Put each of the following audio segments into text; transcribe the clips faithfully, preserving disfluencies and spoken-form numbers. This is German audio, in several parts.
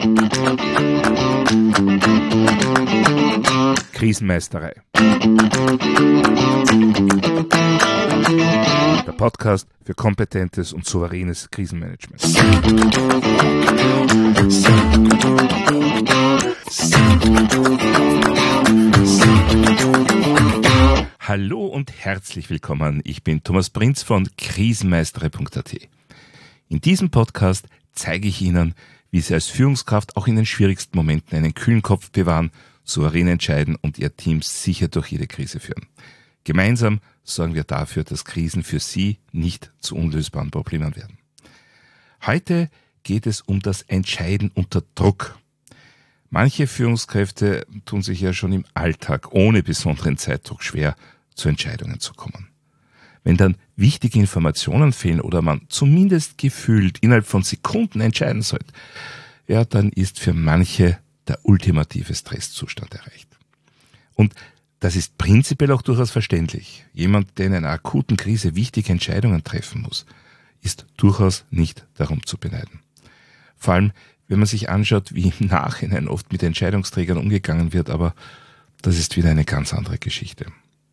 Krisenmeisterei. Der Podcast für kompetentes und souveränes Krisenmanagement. Hallo und herzlich willkommen. Ich bin Thomas Prinz von krisenmeisterei punkt a t. In diesem Podcast zeige ich Ihnen, wie Sie als Führungskraft auch in den schwierigsten Momenten einen kühlen Kopf bewahren, souverän entscheiden und Ihr Team sicher durch jede Krise führen. Gemeinsam sorgen wir dafür, dass Krisen für Sie nicht zu unlösbaren Problemen werden. Heute geht es um das Entscheiden unter Druck. Manche Führungskräfte tun sich ja schon im Alltag ohne besonderen Zeitdruck schwer, zu Entscheidungen zu kommen. Wenn dann wichtige Informationen fehlen oder man zumindest gefühlt innerhalb von Sekunden entscheiden sollte, ja, dann ist für manche der ultimative Stresszustand erreicht. Und das ist prinzipiell auch durchaus verständlich. Jemand, der in einer akuten Krise wichtige Entscheidungen treffen muss, ist durchaus nicht darum zu beneiden. Vor allem, wenn man sich anschaut, wie im Nachhinein oft mit Entscheidungsträgern umgegangen wird, aber das ist wieder eine ganz andere Geschichte.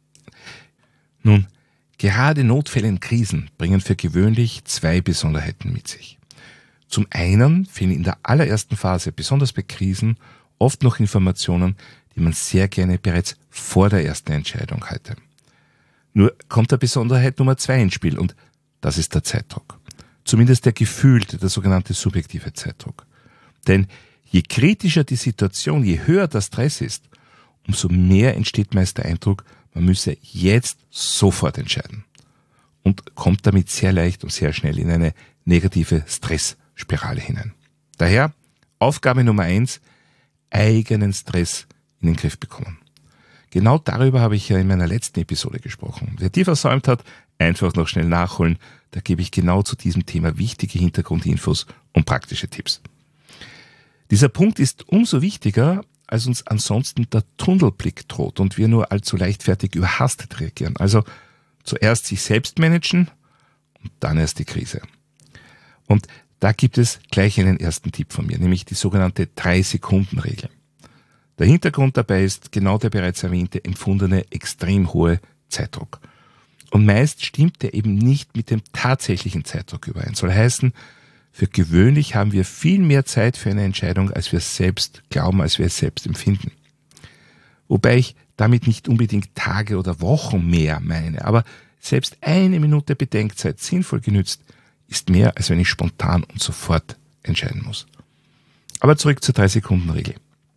Nun, gerade Notfälle in Krisen bringen für gewöhnlich zwei Besonderheiten mit sich. Zum einen fehlen in der allerersten Phase, besonders bei Krisen, oft noch Informationen, die man sehr gerne bereits vor der ersten Entscheidung hätte. Nur kommt der Besonderheit Nummer zwei ins Spiel und das ist der Zeitdruck. Zumindest der gefühlte, der sogenannte subjektive Zeitdruck. Denn je kritischer die Situation, je höher der Stress ist, umso mehr entsteht meist der Eindruck, man müsse jetzt sofort entscheiden und kommt damit sehr leicht und sehr schnell in eine negative Stressspirale hinein. Daher Aufgabe Nummer eins, eigenen Stress in den Griff bekommen. Genau darüber habe ich ja in meiner letzten Episode gesprochen. Wer die versäumt hat, einfach noch schnell nachholen. Da gebe ich genau zu diesem Thema wichtige Hintergrundinfos und praktische Tipps. Dieser Punkt ist umso wichtiger, als uns ansonsten der Tunnelblick droht und wir nur allzu leichtfertig überhastet reagieren. Also zuerst sich selbst managen und dann erst die Krise. Und da gibt es gleich einen ersten Tipp von mir, nämlich die sogenannte drei-Sekunden-Regel. Der Hintergrund dabei ist genau der bereits erwähnte empfundene extrem hohe Zeitdruck. Und meist stimmt der eben nicht mit dem tatsächlichen Zeitdruck überein. Soll heißen, für gewöhnlich haben wir viel mehr Zeit für eine Entscheidung, als wir selbst glauben, als wir es selbst empfinden. Wobei ich damit nicht unbedingt Tage oder Wochen mehr meine, aber selbst eine Minute Bedenkzeit sinnvoll genützt, ist mehr, als wenn ich spontan und sofort entscheiden muss. Aber zurück zur drei-Sekunden-Regel.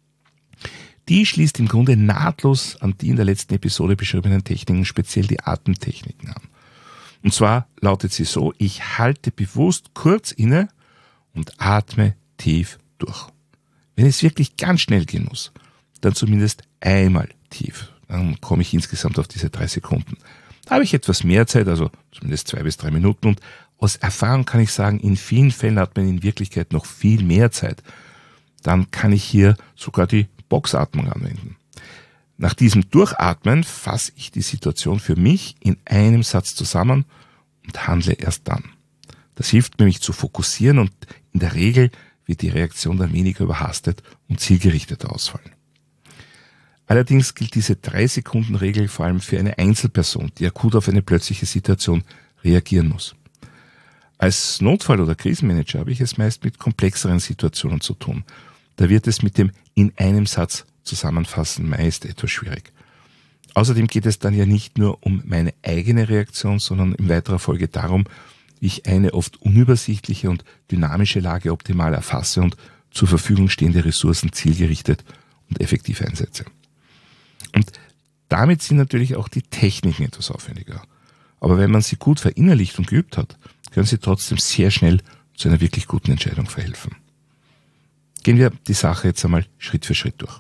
Die schließt im Grunde nahtlos an die in der letzten Episode beschriebenen Techniken, speziell die Atemtechniken an. Und zwar lautet sie so, ich halte bewusst kurz inne und atme tief durch. Wenn es wirklich ganz schnell gehen muss, dann zumindest einmal tief. Dann komme ich insgesamt auf diese drei Sekunden. Da habe ich etwas mehr Zeit, also zumindest zwei bis drei Minuten. Und aus Erfahrung kann ich sagen, in vielen Fällen hat man in Wirklichkeit noch viel mehr Zeit. Dann kann ich hier sogar die Boxatmung anwenden. Nach diesem Durchatmen fasse ich die Situation für mich in einem Satz zusammen und handle erst dann. Das hilft mir, mich zu fokussieren und in der Regel wird die Reaktion dann weniger überhastet und zielgerichteter ausfallen. Allerdings gilt diese drei-Sekunden-Regel vor allem für eine Einzelperson, die akut auf eine plötzliche Situation reagieren muss. Als Notfall- oder Krisenmanager habe ich es meist mit komplexeren Situationen zu tun. Da wird es mit dem in einem Satz zusammenfassen meist etwas schwierig. Außerdem geht es dann ja nicht nur um meine eigene Reaktion, sondern in weiterer Folge darum, wie ich eine oft unübersichtliche und dynamische Lage optimal erfasse und zur Verfügung stehende Ressourcen zielgerichtet und effektiv einsetze. Und damit sind natürlich auch die Techniken etwas aufwendiger. Aber wenn man sie gut verinnerlicht und geübt hat, können sie trotzdem sehr schnell zu einer wirklich guten Entscheidung verhelfen. Gehen wir die Sache jetzt einmal Schritt für Schritt durch.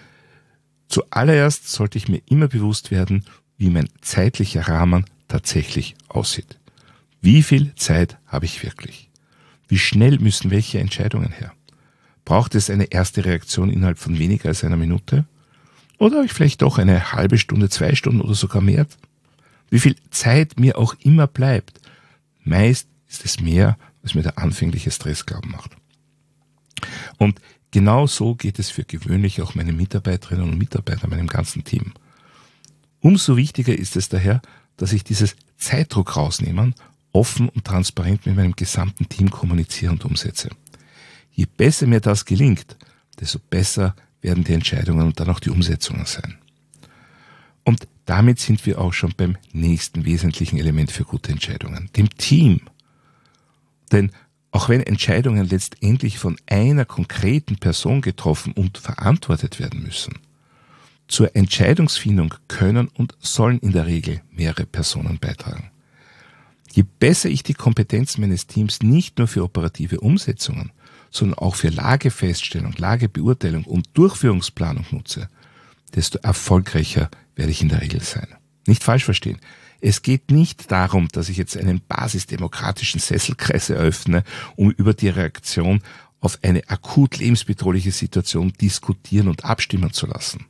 Zuallererst sollte ich mir immer bewusst werden, wie mein zeitlicher Rahmen tatsächlich aussieht. Wie viel Zeit habe ich wirklich? Wie schnell müssen welche Entscheidungen her? Braucht es eine erste Reaktion innerhalb von weniger als einer Minute? Oder habe ich vielleicht doch eine halbe Stunde, zwei Stunden oder sogar mehr? Wie viel Zeit mir auch immer bleibt. Meist ist es mehr, als mir der anfängliche Stress glauben macht. Und Genau so geht es für gewöhnlich auch meinen Mitarbeiterinnen und Mitarbeitern, meinem ganzen Team. Umso wichtiger ist es daher, dass ich dieses Zeitdruck rausnehmen, offen und transparent mit meinem gesamten Team kommuniziere und umsetze. Je besser mir das gelingt, desto besser werden die Entscheidungen und dann auch die Umsetzungen sein. Und damit sind wir auch schon beim nächsten wesentlichen Element für gute Entscheidungen, dem Team. Denn auch wenn Entscheidungen letztendlich von einer konkreten Person getroffen und verantwortet werden müssen, zur Entscheidungsfindung können und sollen in der Regel mehrere Personen beitragen. Je besser ich die Kompetenz meines Teams nicht nur für operative Umsetzungen, sondern auch für Lagefeststellung, Lagebeurteilung und Durchführungsplanung nutze, desto erfolgreicher werde ich in der Regel sein. Nicht falsch verstehen. Es geht nicht darum, dass ich jetzt einen basisdemokratischen Sesselkreis eröffne, um über die Reaktion auf eine akut lebensbedrohliche Situation diskutieren und abstimmen zu lassen.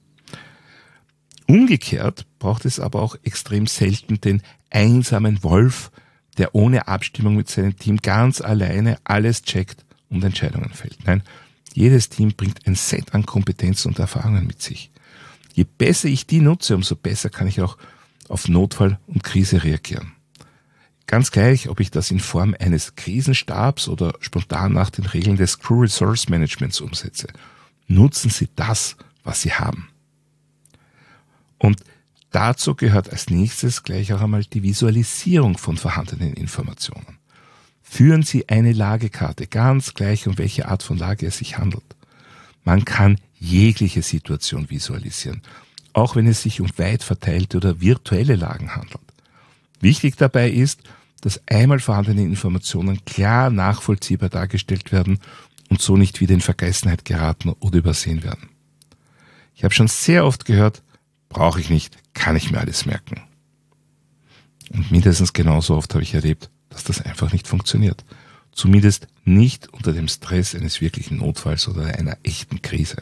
Umgekehrt braucht es aber auch extrem selten den einsamen Wolf, der ohne Abstimmung mit seinem Team ganz alleine alles checkt und Entscheidungen fällt. Nein, jedes Team bringt ein Set an Kompetenzen und Erfahrungen mit sich. Je besser ich die nutze, umso besser kann ich auch auf Notfall und Krise reagieren. Ganz gleich, ob ich das in Form eines Krisenstabs oder spontan nach den Regeln des Crew Resource Managements umsetze. Nutzen Sie das, was Sie haben. Und dazu gehört als nächstes gleich auch einmal die Visualisierung von vorhandenen Informationen. Führen Sie eine Lagekarte, ganz gleich um welche Art von Lage es sich handelt. Man kann jegliche Situation visualisieren, auch wenn es sich um weit verteilte oder virtuelle Lagen handelt. Wichtig dabei ist, dass einmal vorhandene Informationen klar nachvollziehbar dargestellt werden und so nicht wieder in Vergessenheit geraten oder übersehen werden. Ich habe schon sehr oft gehört, brauche ich nicht, kann ich mir alles merken. Und mindestens genauso oft habe ich erlebt, dass das einfach nicht funktioniert. Zumindest nicht unter dem Stress eines wirklichen Notfalls oder einer echten Krise.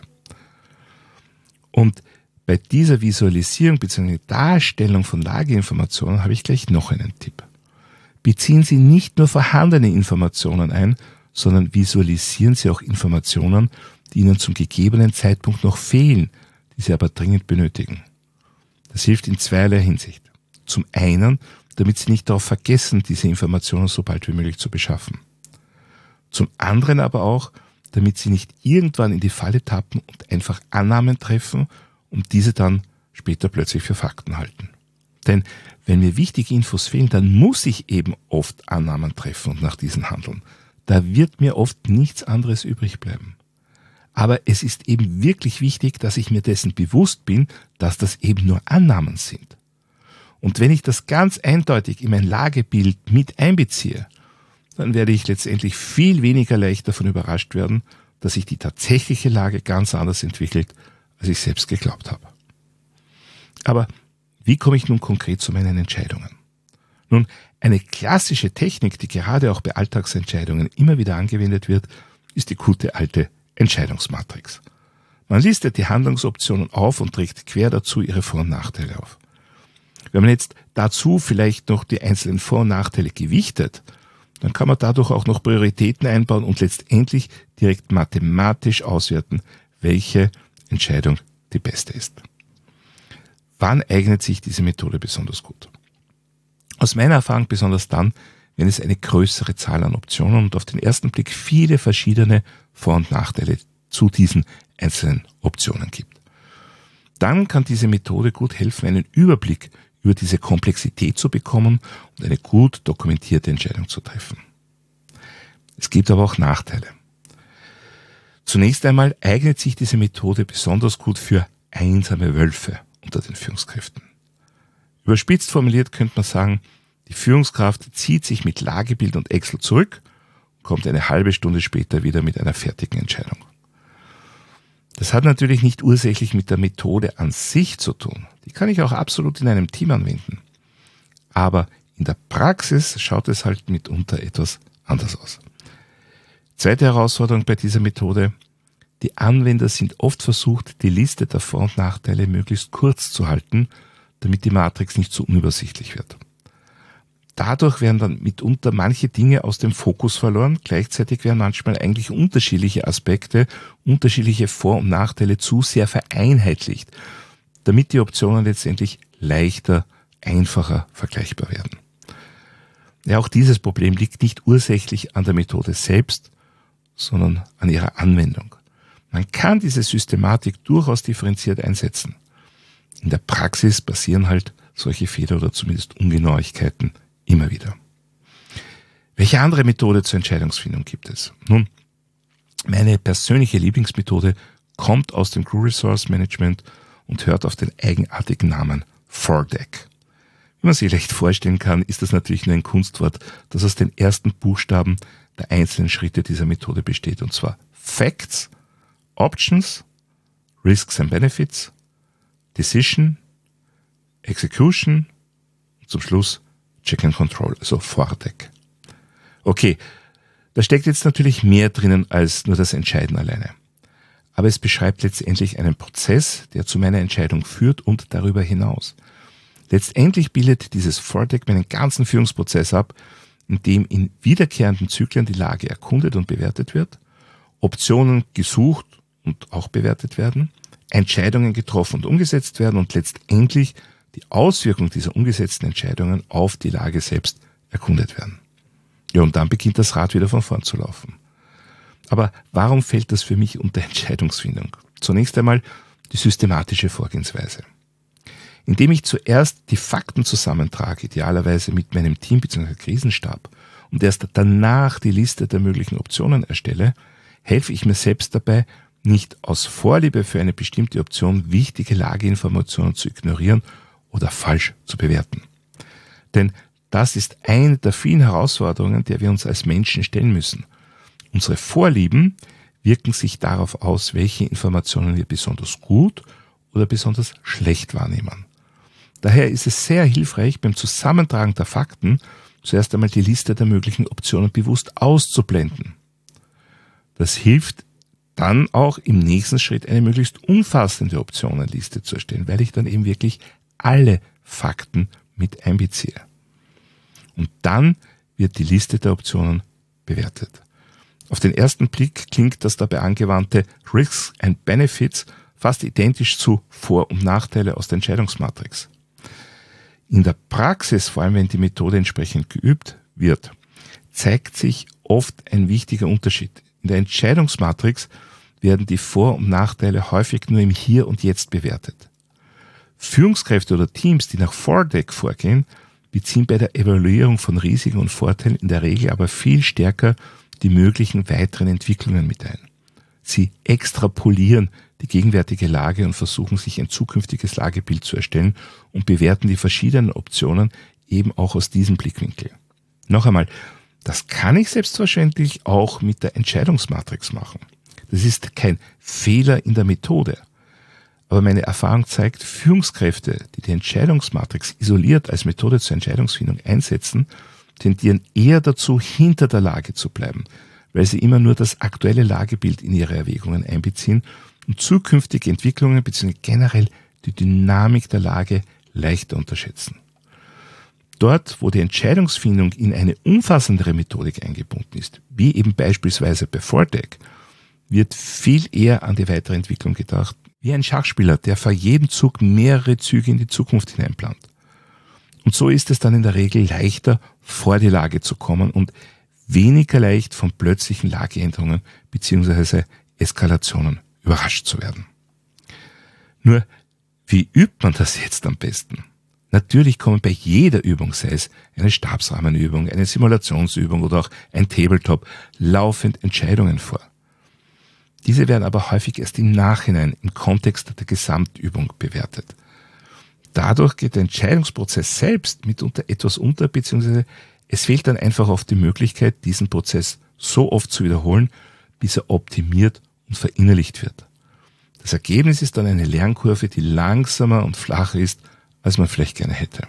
Und bei dieser Visualisierung bzw. Darstellung von Lageinformationen habe ich gleich noch einen Tipp. Beziehen Sie nicht nur vorhandene Informationen ein, sondern visualisieren Sie auch Informationen, die Ihnen zum gegebenen Zeitpunkt noch fehlen, die Sie aber dringend benötigen. Das hilft in zweierlei Hinsicht. Zum einen, damit Sie nicht darauf vergessen, diese Informationen so bald wie möglich zu beschaffen. Zum anderen aber auch, damit Sie nicht irgendwann in die Falle tappen und einfach Annahmen treffen und diese dann später plötzlich für Fakten halten. Denn wenn mir wichtige Infos fehlen, dann muss ich eben oft Annahmen treffen und nach diesen handeln. Da wird mir oft nichts anderes übrig bleiben. Aber es ist eben wirklich wichtig, dass ich mir dessen bewusst bin, dass das eben nur Annahmen sind. Und wenn ich das ganz eindeutig in mein Lagebild mit einbeziehe, dann werde ich letztendlich viel weniger leicht davon überrascht werden, dass sich die tatsächliche Lage ganz anders entwickelt, als ich selbst geglaubt habe. Aber wie komme ich nun konkret zu meinen Entscheidungen? Nun, eine klassische Technik, die gerade auch bei Alltagsentscheidungen immer wieder angewendet wird, ist die gute alte Entscheidungsmatrix. Man listet die Handlungsoptionen auf und trägt quer dazu ihre Vor- und Nachteile auf. Wenn man jetzt dazu vielleicht noch die einzelnen Vor- und Nachteile gewichtet, dann kann man dadurch auch noch Prioritäten einbauen und letztendlich direkt mathematisch auswerten, welche Entscheidung die beste ist. Wann eignet sich diese Methode besonders gut? Aus meiner Erfahrung besonders dann, wenn es eine größere Zahl an Optionen und auf den ersten Blick viele verschiedene Vor- und Nachteile zu diesen einzelnen Optionen gibt. Dann kann diese Methode gut helfen, einen Überblick über diese Komplexität zu bekommen und eine gut dokumentierte Entscheidung zu treffen. Es gibt aber auch Nachteile. Zunächst einmal eignet sich diese Methode besonders gut für einsame Wölfe unter den Führungskräften. Überspitzt formuliert könnte man sagen, die Führungskraft zieht sich mit Lagebild und Excel zurück und kommt eine halbe Stunde später wieder mit einer fertigen Entscheidung. Das hat natürlich nicht ursächlich mit der Methode an sich zu tun. Die kann ich auch absolut in einem Team anwenden. Aber in der Praxis schaut es halt mitunter etwas anders aus. Zweite Herausforderung bei dieser Methode: Die Anwender sind oft versucht, die Liste der Vor- und Nachteile möglichst kurz zu halten, damit die Matrix nicht so unübersichtlich wird. dadurch werden dann mitunter manche Dinge aus dem Fokus verloren. Gleichzeitig werden manchmal eigentlich unterschiedliche Aspekte, unterschiedliche Vor- und Nachteile zu sehr vereinheitlicht, damit die Optionen letztendlich leichter, einfacher vergleichbar werden. Ja, auch dieses Problem liegt nicht ursächlich an der Methode selbst, sondern an ihrer Anwendung. Man kann diese Systematik durchaus differenziert einsetzen. In der Praxis passieren halt solche Fehler oder zumindest Ungenauigkeiten immer wieder. Welche andere Methode zur Entscheidungsfindung gibt es? Nun, meine persönliche Lieblingsmethode kommt aus dem Crew Resource Management und hört auf den eigenartigen Namen four deck. Wie man sich leicht vorstellen kann, ist das natürlich nur ein Kunstwort, das aus den ersten Buchstaben der einzelnen Schritte dieser Methode besteht, und zwar Facts, Options, Risks and Benefits, Decision, Execution und zum Schluss Check and Control, also four deck. Okay, da steckt jetzt natürlich mehr drinnen als nur das Entscheiden alleine. Aber es beschreibt letztendlich einen Prozess, der zu meiner Entscheidung führt und darüber hinaus. Letztendlich bildet dieses four deck meinen ganzen Führungsprozess ab, in dem in wiederkehrenden Zyklen die Lage erkundet und bewertet wird, Optionen gesucht und auch bewertet werden, Entscheidungen getroffen und umgesetzt werden und letztendlich die Auswirkungen dieser umgesetzten Entscheidungen auf die Lage selbst erkundet werden. Ja, und dann beginnt das Rad wieder von vorn zu laufen. Aber warum fällt das für mich unter Entscheidungsfindung? Zunächst einmal die systematische Vorgehensweise. Indem ich zuerst die Fakten zusammentrage, idealerweise mit meinem Team bzw. Krisenstab, und erst danach die Liste der möglichen Optionen erstelle, helfe ich mir selbst dabei, nicht aus Vorliebe für eine bestimmte Option wichtige Lageinformationen zu ignorieren oder falsch zu bewerten. Denn das ist eine der vielen Herausforderungen, der wir uns als Menschen stellen müssen. Unsere Vorlieben wirken sich darauf aus, welche Informationen wir besonders gut oder besonders schlecht wahrnehmen. Daher ist es sehr hilfreich, beim Zusammentragen der Fakten zuerst einmal die Liste der möglichen Optionen bewusst auszublenden. Das hilft dann auch im nächsten Schritt eine möglichst umfassende Optionenliste zu erstellen, weil ich dann eben wirklich alle Fakten mit einbeziehe. Und dann wird die Liste der Optionen bewertet. Auf den ersten Blick klingt das dabei angewandte Risks and Benefits fast identisch zu Vor- und Nachteile aus der Entscheidungsmatrix. In der Praxis, vor allem wenn die Methode entsprechend geübt wird, zeigt sich oft ein wichtiger Unterschied. In der Entscheidungsmatrix werden die Vor- und Nachteile häufig nur im Hier und Jetzt bewertet. Führungskräfte oder Teams, die nach four deck vorgehen, beziehen bei der Evaluierung von Risiken und Vorteilen in der Regel aber viel stärker die möglichen weiteren Entwicklungen mit ein. Sie extrapolieren die gegenwärtige Lage und versuchen sich ein zukünftiges Lagebild zu erstellen und bewerten die verschiedenen Optionen eben auch aus diesem Blickwinkel. Noch einmal, das kann ich selbstverständlich auch mit der Entscheidungsmatrix machen. Das ist kein Fehler in der Methode. Aber meine Erfahrung zeigt, Führungskräfte, die die Entscheidungsmatrix isoliert als Methode zur Entscheidungsfindung einsetzen, tendieren eher dazu, hinter der Lage zu bleiben, weil sie immer nur das aktuelle Lagebild in ihre Erwägungen einbeziehen und zukünftige Entwicklungen bzw. generell die Dynamik der Lage leichter unterschätzen. Dort, wo die Entscheidungsfindung in eine umfassendere Methodik eingebunden ist, wie eben beispielsweise bei four deck, wird viel eher an die weitere Entwicklung gedacht, wie ein Schachspieler, der vor jedem Zug mehrere Züge in die Zukunft hineinplant. Und so ist es dann in der Regel leichter, vor die Lage zu kommen und weniger leicht von plötzlichen Lageänderungen bzw. Eskalationen überrascht zu werden. Nur, wie übt man das jetzt am besten? Natürlich kommen bei jeder Übung, sei es eine Stabsrahmenübung, eine Simulationsübung oder auch ein Tabletop, laufend Entscheidungen vor. Diese werden aber häufig erst im Nachhinein im Kontext der Gesamtübung bewertet. Dadurch geht der Entscheidungsprozess selbst mitunter etwas unter, beziehungsweise es fehlt dann einfach oft die Möglichkeit, diesen Prozess so oft zu wiederholen, bis er optimiert und verinnerlicht wird. Das Ergebnis ist dann eine Lernkurve, die langsamer und flacher ist, als man vielleicht gerne hätte.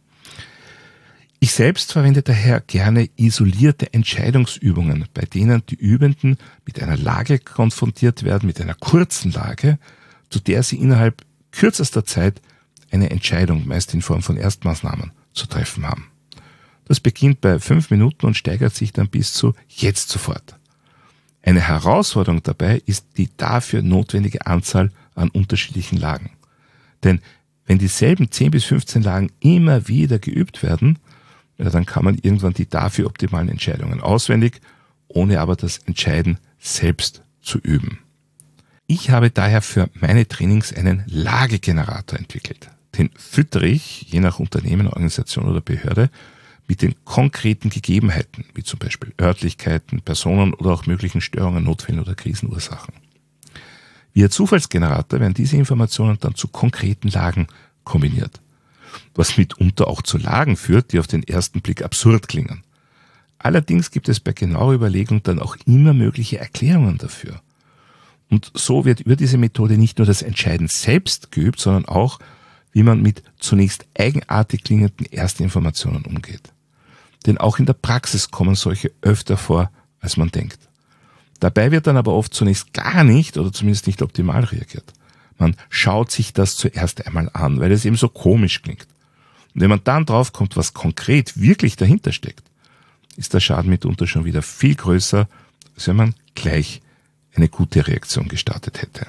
Ich selbst verwende daher gerne isolierte Entscheidungsübungen, bei denen die Übenden mit einer Lage konfrontiert werden, mit einer kurzen Lage, zu der sie innerhalb kürzester Zeit eine Entscheidung, meist in Form von Erstmaßnahmen, zu treffen haben. Das beginnt bei fünf Minuten und steigert sich dann bis zu jetzt sofort. Eine Herausforderung dabei ist die dafür notwendige Anzahl an unterschiedlichen Lagen. Denn wenn dieselben zehn bis fünfzehn Lagen immer wieder geübt werden, ja, dann kann man irgendwann die dafür optimalen Entscheidungen auswendig, ohne aber das Entscheiden selbst zu üben. Ich habe daher für meine Trainings einen Lagegenerator entwickelt. Den füttere ich, je nach Unternehmen, Organisation oder Behörde, mit den konkreten Gegebenheiten, wie zum Beispiel Örtlichkeiten, Personen oder auch möglichen Störungen, Notfällen oder Krisenursachen. Via Zufallsgenerator werden diese Informationen dann zu konkreten Lagen kombiniert, was mitunter auch zu Lagen führt, die auf den ersten Blick absurd klingen. Allerdings gibt es bei genauer Überlegung dann auch immer mögliche Erklärungen dafür. Und so wird über diese Methode nicht nur das Entscheiden selbst geübt, sondern auch, wie man mit zunächst eigenartig klingenden Erstinformationen umgeht. Denn auch in der Praxis kommen solche öfter vor, als man denkt. Dabei wird dann aber oft zunächst gar nicht oder zumindest nicht optimal reagiert. Man schaut sich das zuerst einmal an, weil es eben so komisch klingt. Und wenn man dann draufkommt, was konkret wirklich dahinter steckt, ist der Schaden mitunter schon wieder viel größer, als wenn man gleich eine gute Reaktion gestartet hätte.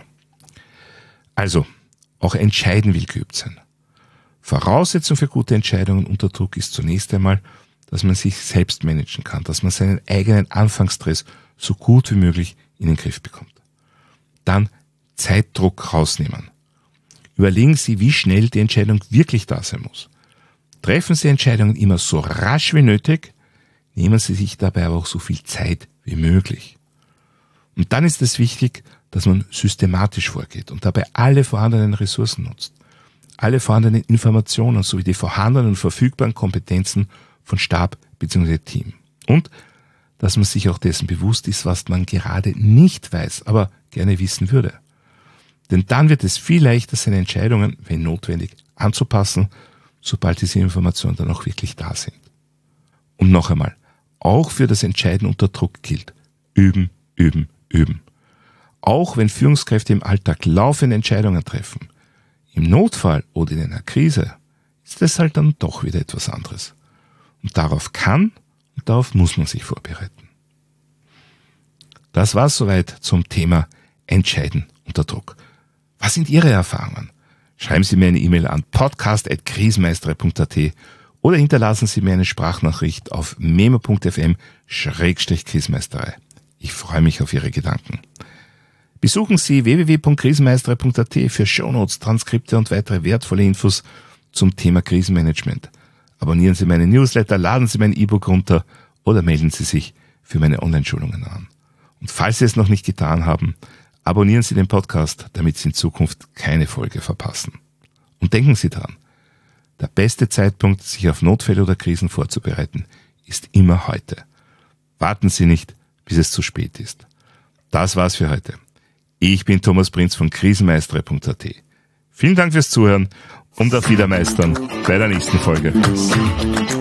Also, auch Entscheiden will geübt sein. Voraussetzung für gute Entscheidungen unter Druck ist zunächst einmal, dass man sich selbst managen kann, dass man seinen eigenen Anfangsstress so gut wie möglich in den Griff bekommt. Dann Zeitdruck rausnehmen. Überlegen Sie, wie schnell die Entscheidung wirklich da sein muss. Treffen Sie Entscheidungen immer so rasch wie nötig, nehmen Sie sich dabei aber auch so viel Zeit wie möglich. Und dann ist es wichtig, dass man systematisch vorgeht und dabei alle vorhandenen Ressourcen nutzt, alle vorhandenen Informationen sowie die vorhandenen und verfügbaren Kompetenzen von Stab bzw. Team. Und dass man sich auch dessen bewusst ist, was man gerade nicht weiß, aber gerne wissen würde. Denn dann wird es viel leichter, seine Entscheidungen, wenn notwendig, anzupassen, sobald diese Informationen dann auch wirklich da sind. Und noch einmal, auch für das Entscheiden unter Druck gilt: üben, üben, üben. Auch wenn Führungskräfte im Alltag laufende Entscheidungen treffen, im Notfall oder in einer Krise ist es halt dann doch wieder etwas anderes. Und darauf kann und darauf muss man sich vorbereiten. Das war's soweit zum Thema Entscheiden unter Druck. Was sind Ihre Erfahrungen? Schreiben Sie mir eine E-Mail an podcast at krisenmeistere punkt a t oder hinterlassen Sie mir eine Sprachnachricht auf memo punkt f m schrägstrich krisenmeisterei. Ich freue mich auf Ihre Gedanken. Besuchen Sie w w w punkt krisenmeistere punkt a t für Shownotes, Transkripte und weitere wertvolle Infos zum Thema Krisenmanagement. Abonnieren Sie meine Newsletter, laden Sie mein E-Book runter oder melden Sie sich für meine Online-Schulungen an. Und falls Sie es noch nicht getan haben, abonnieren Sie den Podcast, damit Sie in Zukunft keine Folge verpassen. Und denken Sie dran, der beste Zeitpunkt, sich auf Notfälle oder Krisen vorzubereiten, ist immer heute. Warten Sie nicht, bis es zu spät ist. Das war's für heute. Ich bin Thomas Prinz von krisenmeistere punkt a t. Vielen Dank fürs Zuhören und auf Wiedermeistern bei der nächsten Folge.